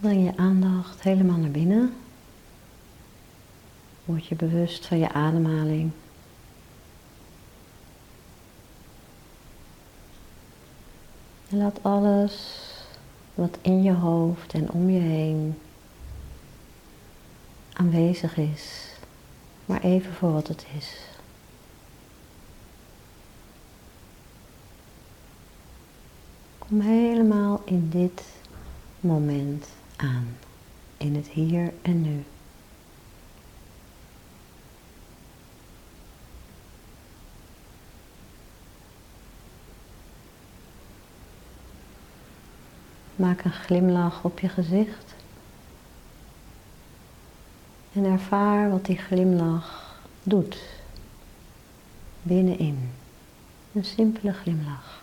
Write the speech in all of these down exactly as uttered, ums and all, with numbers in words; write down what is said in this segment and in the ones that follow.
Breng je aandacht helemaal naar binnen. Word je bewust van je ademhaling. En laat alles wat in je hoofd en om je heen aanwezig is, maar even voor wat het is. Kom helemaal in dit moment aan, in het hier en nu. Maak een glimlach op je gezicht. En ervaar wat die glimlach doet. Binnenin. Een simpele glimlach.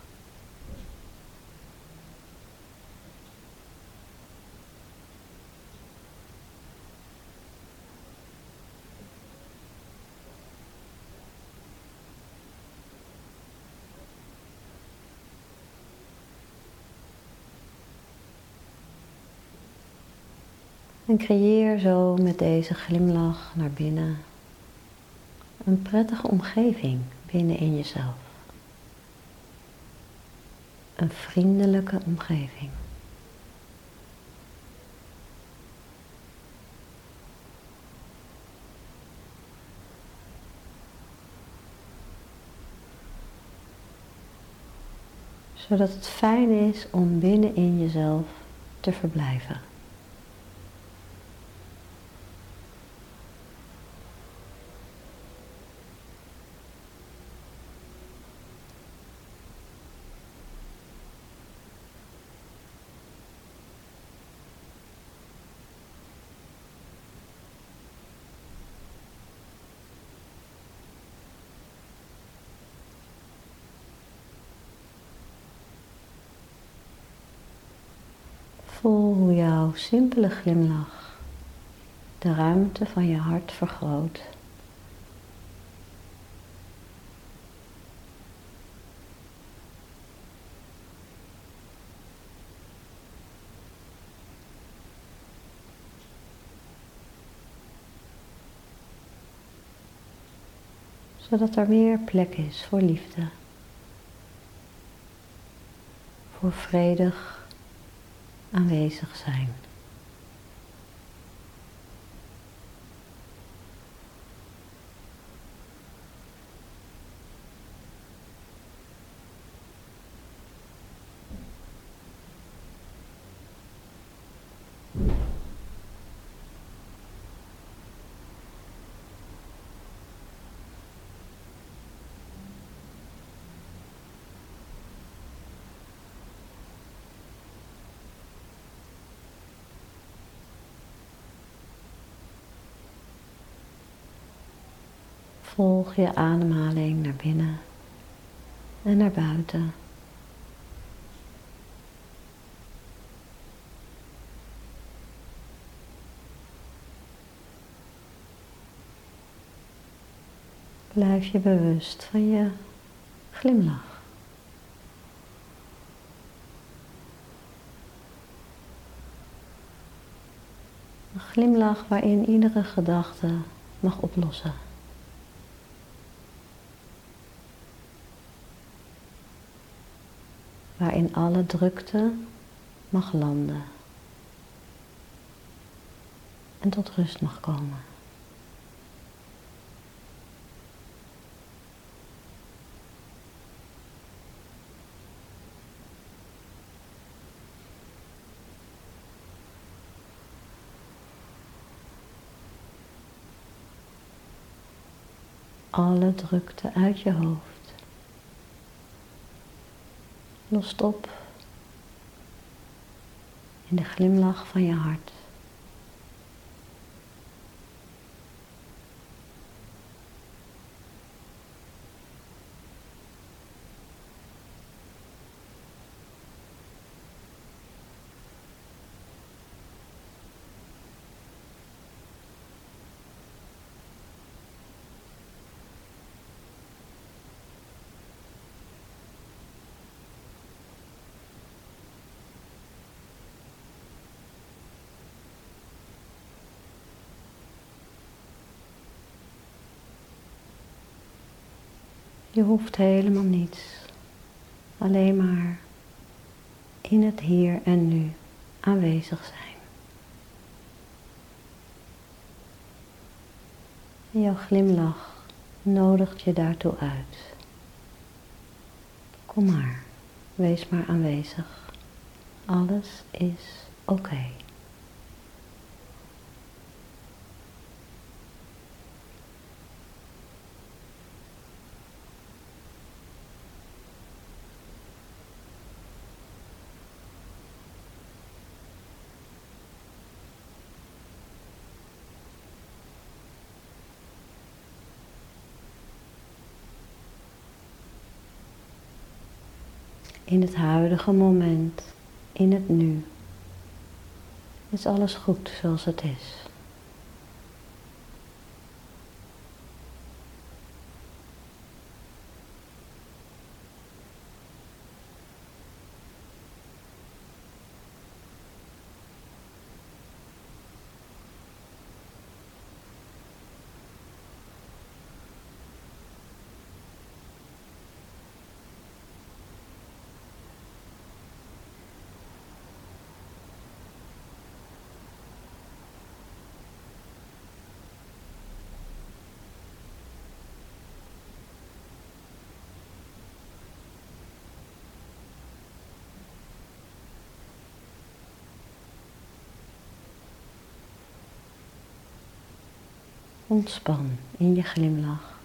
En creëer zo met deze glimlach naar binnen een prettige omgeving binnenin jezelf. Een vriendelijke omgeving. Zodat het fijn is om binnenin jezelf te verblijven. Voel hoe jouw simpele glimlach de ruimte van je hart vergroot. Zodat er meer plek is voor liefde. Voor vredig aanwezig zijn. Volg je ademhaling naar binnen en naar buiten. Blijf je bewust van je glimlach. Een glimlach waarin iedere gedachte mag oplossen. Waarin alle drukte mag landen en tot rust mag komen. Alle drukte uit je hoofd. Lost op in de glimlach van je hart. Je hoeft helemaal niets. Alleen maar in het hier en nu aanwezig zijn. En jouw glimlach nodigt je daartoe uit. Kom maar, wees maar aanwezig. Alles is oké. In het huidige moment, in het nu, is alles goed zoals het is. Ontspan in je glimlach.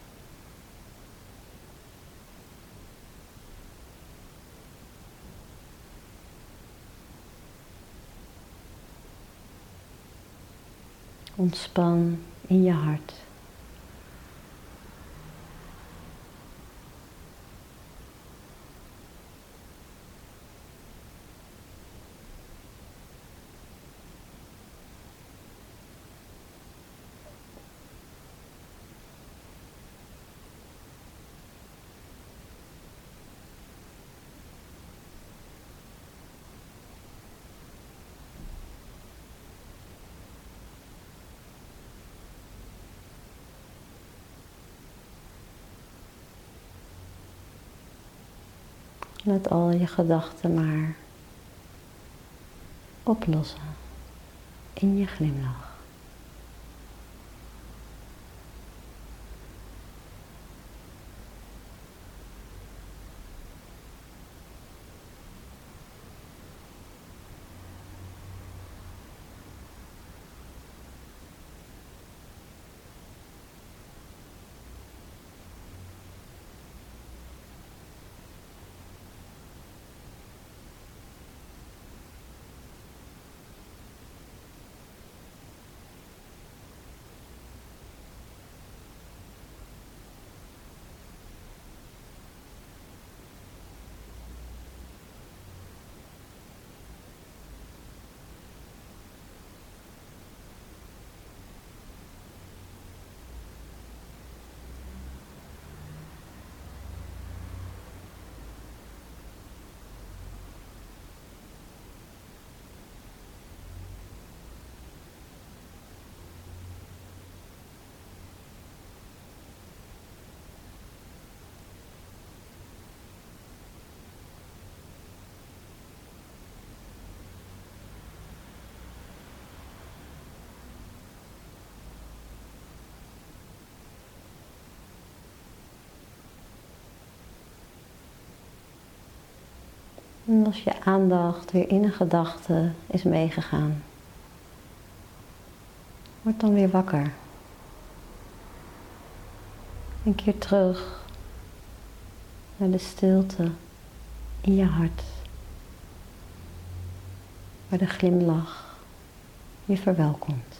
Ontspan in je hart. Laat al je gedachten maar oplossen in je glimlach. En als je aandacht weer in een gedachte is meegegaan, word dan weer wakker. Een keer terug naar de stilte in je hart, waar de glimlach je verwelkomt.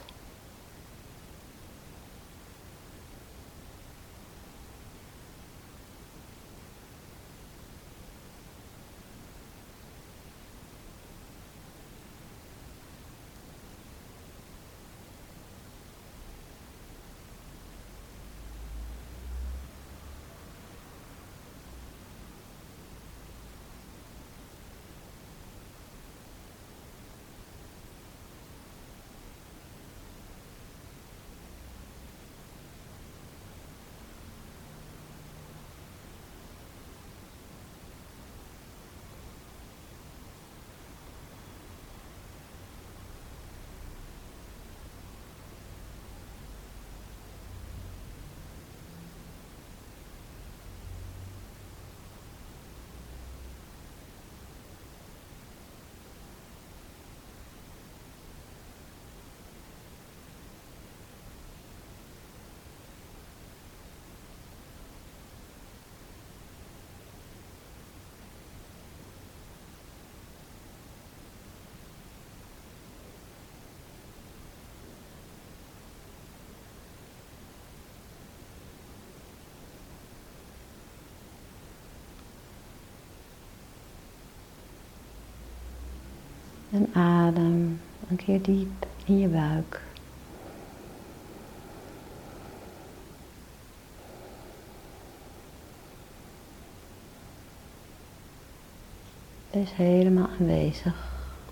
En adem een keer diep in je buik. Wees helemaal aanwezig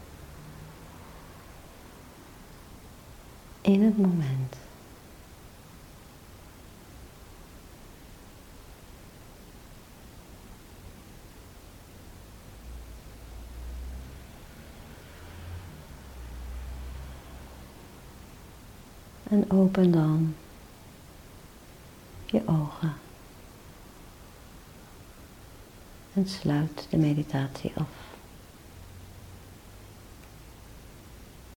in het moment. En open dan je ogen. En sluit de meditatie af.